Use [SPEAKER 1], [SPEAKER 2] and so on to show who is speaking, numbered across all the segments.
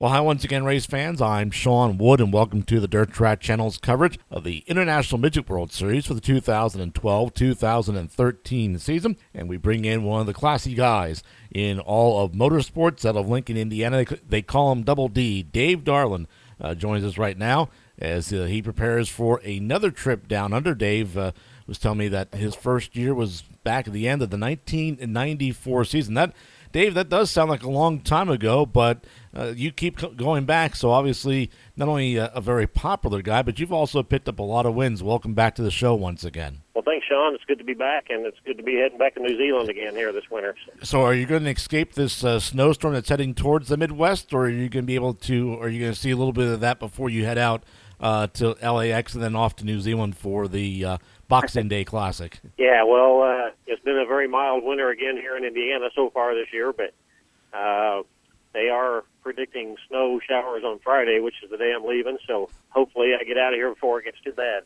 [SPEAKER 1] Well, hi once again, race fans. I'm Sean Wood, and welcome to the Dirt Track Channel's coverage of the International Midget World Series for the 2012-2013 season. And we bring in one of the classy guys in all of motorsports out of Lincoln, Indiana. They call him Double D. Dave Darland joins us right now as he prepares for another trip down under. Dave was telling me that his first year was back at the end of the 1994 season. Dave, that does sound like a long time ago, but you keep going back, so obviously not only a very popular guy, but you've also picked up a lot of wins. Welcome back to the show once again.
[SPEAKER 2] Well, thanks, Sean. It's good to be back, and it's good to be heading back to New Zealand again here this winter.
[SPEAKER 1] So are you going to escape this snowstorm that's heading towards the Midwest, or are you going to be able to, or are you going to see a little bit of that before you head out to LAX and then off to New Zealand for the Boxing Day Classic?
[SPEAKER 2] Yeah, well, it's been a very mild winter again here in Indiana so far this year, but they are predicting snow showers on Friday, which is the day I'm leaving, so hopefully I get out of here before it gets too bad.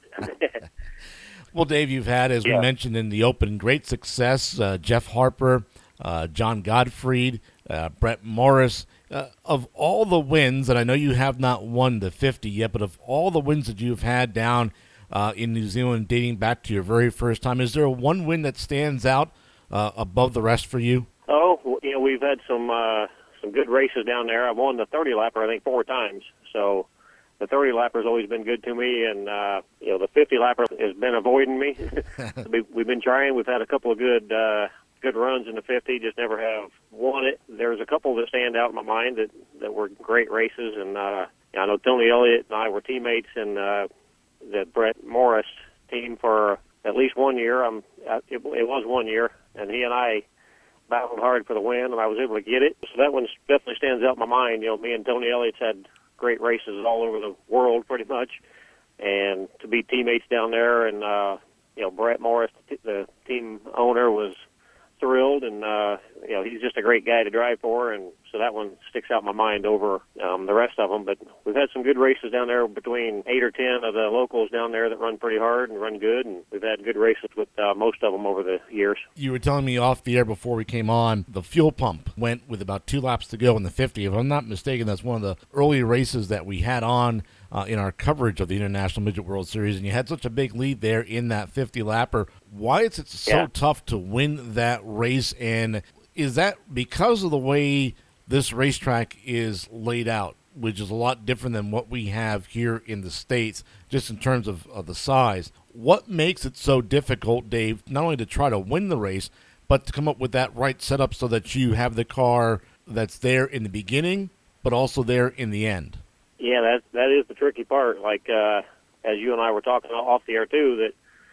[SPEAKER 1] Well, Dave, you've had, as we mentioned in the open, great success. Jeff Harper, John Gottfried, Brett Morris. Of all the wins, and I know you have not won the 50 yet, but of all the wins that you've had down in New Zealand dating back to your very first time, is there one win that stands out above the rest for you?
[SPEAKER 2] Oh, we've had some good races down there. I've won the 30-lapper, I think, 4 times. So the 30-lapper's always been good to me, and the 50-lapper has been avoiding me. We've been trying. We've had a couple of good runs in the 50, just never have won it. There's a couple that stand out in my mind that were great races, and I know Tony Elliott and I were teammates in the Brett Morris team for at least 1 year. It was 1 year, and he and I battled hard for the win, and I was able to get it. So that one definitely stands out in my mind. Me and Tony Elliott's had great races all over the world pretty much, and to be teammates down there, and Brett Morris, the team owner, was thrilled, and he's just a great guy to drive for, and so that one sticks out in my mind over the rest of them. But we've had some good races down there, between 8 or 10 of the locals down there that run pretty hard and run good, and we've had good races with most of them over the years. You
[SPEAKER 1] were telling me off the air before we came on, the fuel pump went with about 2 laps to go in the 50. If I'm not mistaken, that's one of the early races that we had on in our coverage of the International Midget World Series, and you had such a big lead there in that 50-lapper. Why is it so tough to win that race, and is that because of the way this racetrack is laid out, which is a lot different than what we have here in the States, just in terms of the size? What makes it so difficult, Dave, not only to try to win the race, but to come up with that right setup so that you have the car that's there in the beginning, but also there in the end?
[SPEAKER 2] Yeah, that is the tricky part. Like as you and I were talking off the air too, that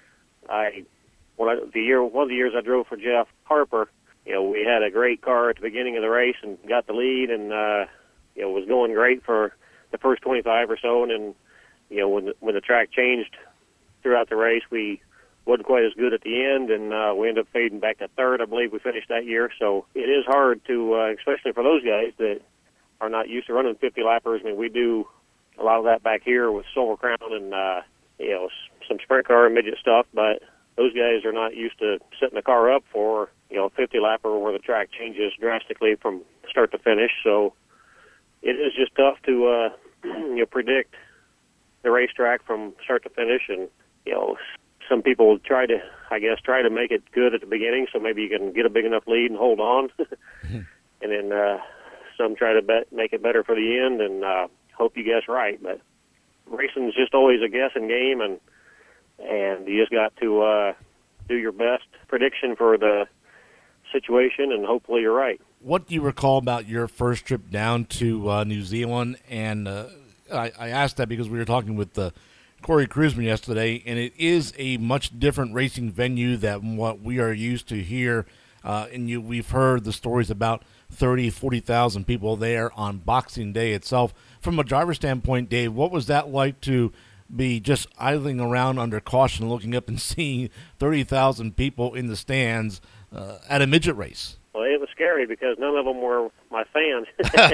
[SPEAKER 2] one of the years I drove for Jeff Harper, we had a great car at the beginning of the race and got the lead, and was going great for the first 25 or so, and then when the track changed throughout the race, we wasn't quite as good at the end, and we ended up fading back to third, I believe we finished that year. So it is hard to, especially for those guys that are not used to running 50-lappers. I mean, we do a lot of that back here with Silver Crown and some sprint car and midget stuff, but those guys are not used to setting the car up for a 50-lapper where the track changes drastically from start to finish. So it is just tough to predict the racetrack from start to finish, and some people try to make it good at the beginning, so maybe you can get a big enough lead and hold on, and then some try to make it better for the end and hope you guess right. But racing is just always a guessing game, and you just got to do your best prediction for the situation, and hopefully you're right.
[SPEAKER 1] What do you recall about your first trip down to New Zealand? And I asked that because we were talking with Corey Kruisman yesterday, and it is a much different racing venue than what we are used to here. We've heard the stories about 30, 40,000 people there on Boxing Day itself. From a driver standpoint, Dave, what was that like to be just idling around under caution, looking up and seeing 30,000 people in the stands at a midget race?
[SPEAKER 2] Well, it was scary because none of them were my fans.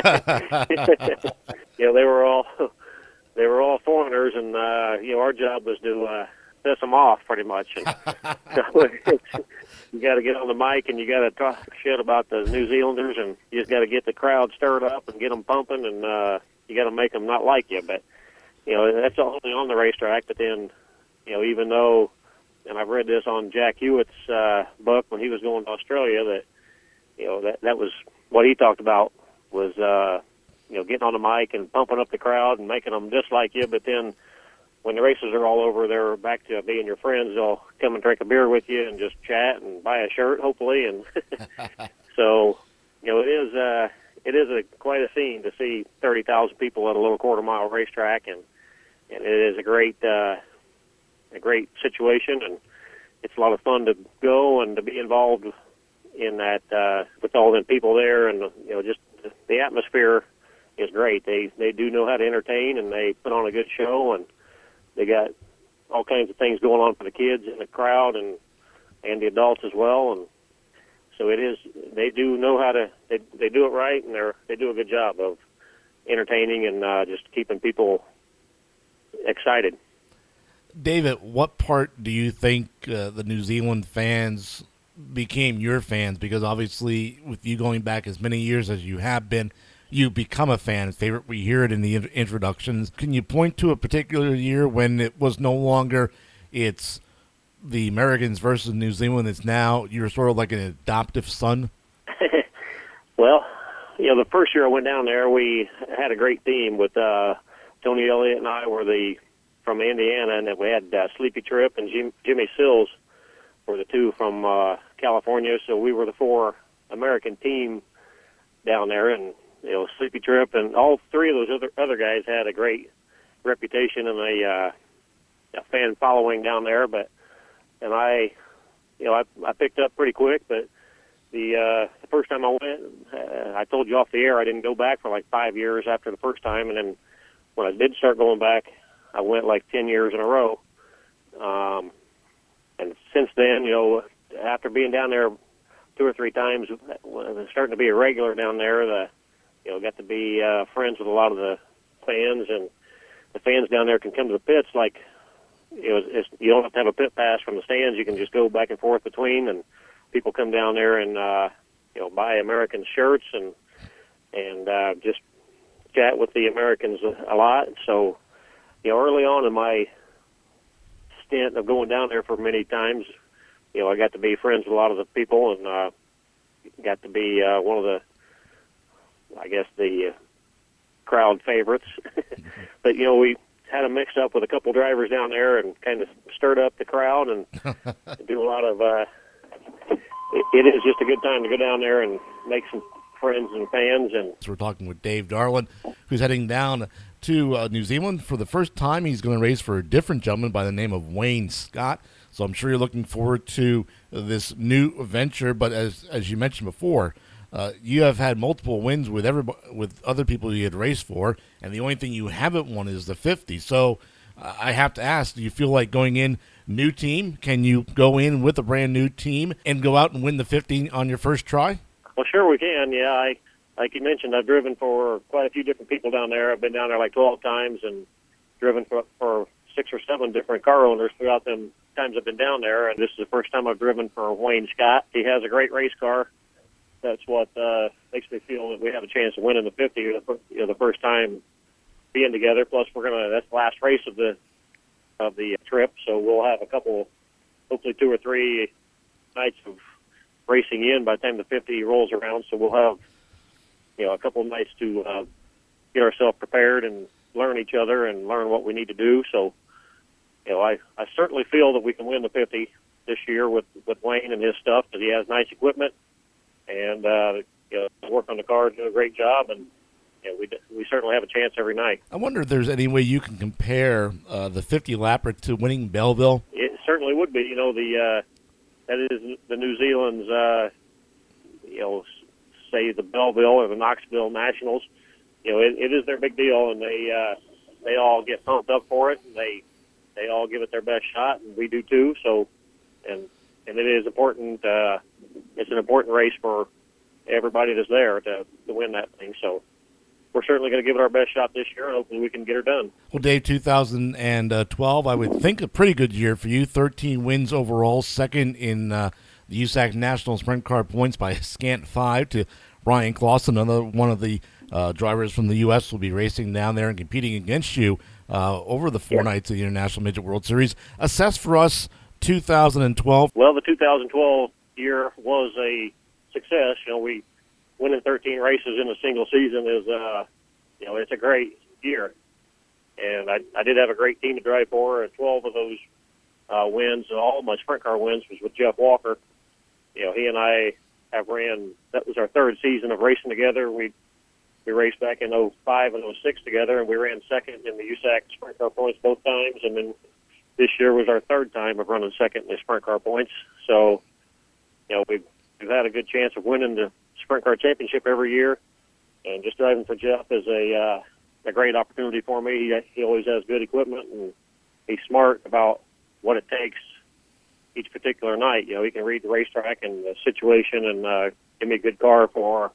[SPEAKER 2] They were all foreigners, and our job was to piss them off pretty much. And You got to get on the mic and you got to talk shit about the New Zealanders, and you just got to get the crowd stirred up and get them pumping, and you got to make them not like you. But that's only on the racetrack. But then, even though, and I've read this on Jack Hewitt's book when he was going to Australia, that was what he talked about was getting on the mic and pumping up the crowd and making them dislike you. But then when the races are all over, they're back to being your friends. They'll come and drink a beer with you and just chat and buy a shirt, hopefully. And so, it is quite a scene to see 30,000 people at a little quarter-mile racetrack, and it is a great situation, and it's a lot of fun to go and to be involved in that with all the people there, and just the atmosphere is great. They do know how to entertain, and they put on a good show, and they got all kinds of things going on for the kids in the crowd and the adults as well. And so they do know how to, they do it right, and they do a good job of entertaining and just keeping people excited.
[SPEAKER 1] David, what part do you think the New Zealand fans became your fans? Because obviously with you going back as many years as you have been, you become a fan favorite. We hear it in the introductions. Can you point to a particular year when it was no longer it's the Americans versus New Zealand? It's now you're sort of like an adoptive son?
[SPEAKER 2] Well, the first year I went down there, we had a great team with Tony Elliott and I were from Indiana, and then we had Sleepy Tripp and Jimmy Sills were the two from California. So we were the four American team down there, and Sleepy Tripp and all three of those other guys had a great reputation and a fan following down there. And I picked up pretty quick. But the first time I went, I told you off the air I didn't go back for like 5 years after the first time, and then when I did start going back, I went like 10 years in a row. And since then, after being down there 2 or 3 times, when I was starting to be a regular down there, got to be friends with a lot of the fans, and the fans down there can come to the pits like, you don't have to have a pit pass from the stands. You can just go back and forth between, and people come down there and, buy American shirts and just chat with the Americans a lot. So, early on in my stint of going down there for many times, I got to be friends with a lot of the people and got to be one of the, I guess, the crowd favorites. But, we had them mixed up with a couple drivers down there and kind of stirred up the crowd and do a lot of, it is just a good time to go down there and make some friends and fans. And
[SPEAKER 1] so we're talking with Dave Darland, who's heading down to New Zealand for the first time. He's going to race for a different gentleman by the name of Wayne Scott. So I'm sure you're looking forward to this new venture. But as you mentioned before, you have had multiple wins with other people you had raced for, and the only thing you haven't won is the 50. So I have to ask, do you feel like going in new team? Can you go in with a brand new team and go out and win the 50 on your first try?
[SPEAKER 2] Well, sure we can. Yeah, like you mentioned, I've driven for quite a few different people down there. I've been down there like 12 times and driven for 6 or 7 different car owners throughout them times I've been down there. And this is the first time I've driven for Wayne Scott. He has a great race car. That's what makes me feel that we have a chance to win in the 50. The first time being together. Plus, that's the last race of the trip, so we'll have a couple, hopefully 2 or 3 nights of racing in by the time the 50 rolls around. So we'll have a couple of nights to get ourselves prepared and learn each other and learn what we need to do. So I certainly feel that we can win the 50 this year with Wayne and his stuff, because he has nice equipment. And work on the car, do a great job, and we certainly have a chance every night.
[SPEAKER 1] I wonder if there's any way you can compare the 50 lapper to winning Belleville.
[SPEAKER 2] It certainly would be. That is the New Zealand's, say the Belleville or the Knoxville Nationals. It is their big deal, and they all get pumped up for it, and they all give it their best shot, and we do too. So, and it is important. It's an important race for everybody that's there to win that thing. So we're certainly going to give it our best shot this year, and hopefully we can get her done.
[SPEAKER 1] Well, Dave, 2012, I would think a pretty good year for you. 13 wins overall, second in the USAC National Sprint Car points by a scant 5 to Brian Clausen. Another one of the drivers from the U.S. will be racing down there and competing against you over the 4 nights of the International Midget World Series. Assess for us 2012.
[SPEAKER 2] Well, the 2012 year was a success. We winning 13 races in a single season is, it's a great year. And I did have a great team to drive for. 12 of those wins, all my sprint car wins, was with Jeff Walker. He and I have ran. That was our third season of racing together. We raced back in 05 and 06 together, and we ran second in the USAC sprint car points both times. And then this year was our third time of running second in the sprint car points. So, we've had a good chance of winning the sprint car championship every year. And just driving for Jeff is a great opportunity for me. He always has good equipment, and he's smart about what it takes each particular night. He can read the racetrack and the situation and give me a good car for,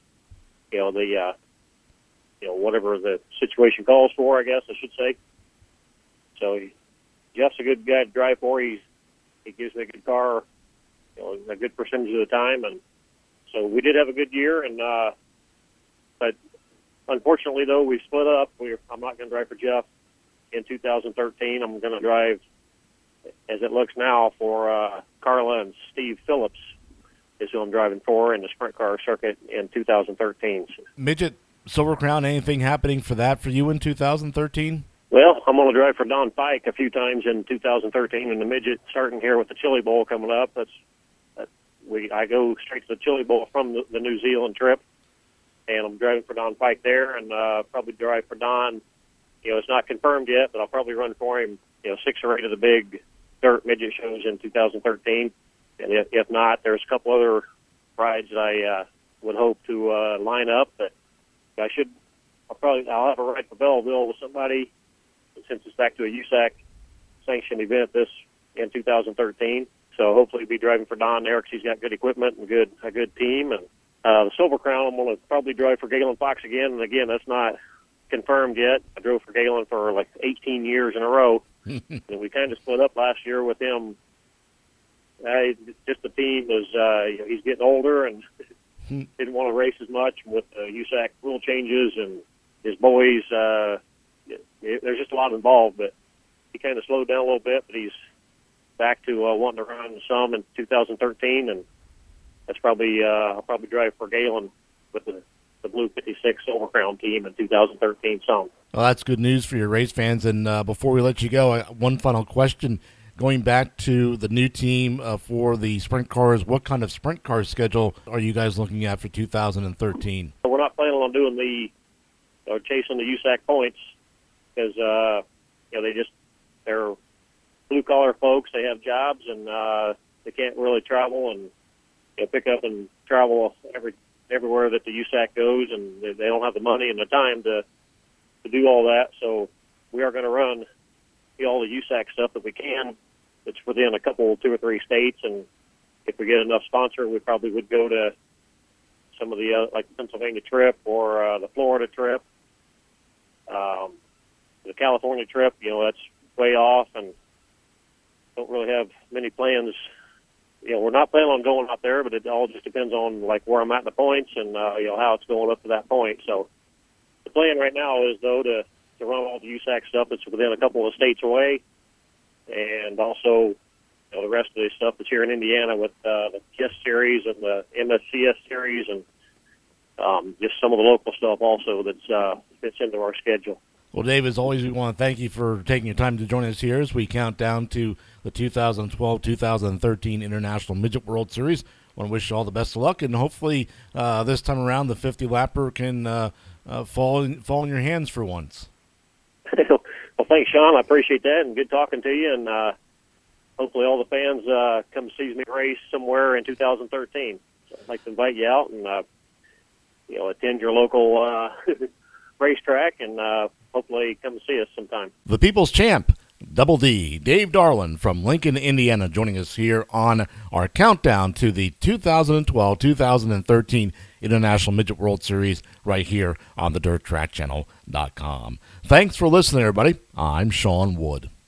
[SPEAKER 2] whatever the situation calls for, I guess I should say. So Jeff's a good guy to drive for. He gives me a good car, a good percentage of the time, and so we did have a good year. And but unfortunately, though, we split up. I'm not going to drive for Jeff in 2013. I'm going to drive, as it looks now, for Carla and Steve Phillips is who I'm driving for in the sprint car circuit in 2013.
[SPEAKER 1] Midget Silver Crown, anything happening for that for you in 2013?
[SPEAKER 2] Well, I'm going to drive for Don Pike a few times in 2013 in the midget, starting here with the Chili Bowl coming up. I go straight to the Chili Bowl from the New Zealand trip, and I'm driving for Don Pike there, and probably drive for Don. It's not confirmed yet, but I'll probably run for him, 6 or 8 of the big dirt midget shows in 2013. And if not, there's a couple other rides that I would hope to line up. But I'll have a ride for Belleville with somebody, since it's back to a USAC sanctioned event in 2013. So hopefully be driving for Don there because he's got good equipment and a good team. And the Silver Crown, I'm going to probably drive for Galen Fox again. And again, that's not confirmed yet. I drove for Galen for like 18 years in a row. And we kind of split up last year with him. Just the team was, he's getting older and didn't want to race as much with USAC rule changes and his boys. There's just a lot involved, but he kind of slowed down a little bit, but he's back to wanting to run some in 2013, and that's probably I'll probably drive for Galen with the Blue 56 Silver Crown team in 2013 some.
[SPEAKER 1] Well, that's good news for your race fans. And before we let you go, one final question. Going back to the new team for the sprint cars, what kind of sprint car schedule are you guys looking at for 2013?
[SPEAKER 2] We're not planning on doing chasing the USAC points because they're blue collar folks. They have jobs and they can't really travel and pick up and travel everywhere that the USAC goes, and they don't have the money and the time to do all that. So we are going to run all the USAC stuff that we can. It's within 2 or 3 states, and if we get enough sponsor, we probably would go to some of the like the Pennsylvania trip or the Florida trip. The California trip, that's way off, and don't really have many plans. We're not planning on going out there, but it all just depends on like where I'm at in the points and how it's going up to that point. So the plan right now is though to run all the USAC stuff that's within a couple of states away, and also the rest of the stuff that's here in Indiana with the KISS series and the MSCS series and just some of the local stuff also that fits into our schedule.
[SPEAKER 1] Well, Dave, as always, we want to thank you for taking your time to join us here as we count down to the 2012-2013 International Midget World Series. I want to wish you all the best of luck, and hopefully this time around the 50-lapper can fall in your hands for once.
[SPEAKER 2] Well, thanks, Sean. I appreciate that, and good talking to you, and hopefully all the fans come see me race somewhere in 2013. So I'd like to invite you out and attend your local racetrack and hopefully come see us sometime.
[SPEAKER 1] The People's Champ, Double D, Dave Darland from Lincoln, Indiana, joining us here on our countdown to the 2012-2013 International Midget World Series right here on the DirtTrackChannel.com. Thanks for listening, everybody. I'm Sean Wood.